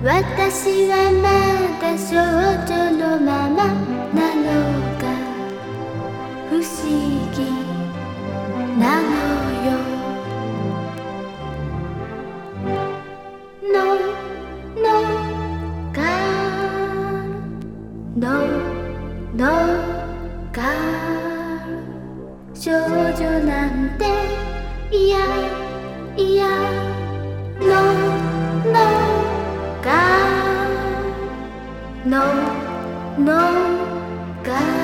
私はまだ少女のままなのが不思議なのよ。のが少女なんていやいやのが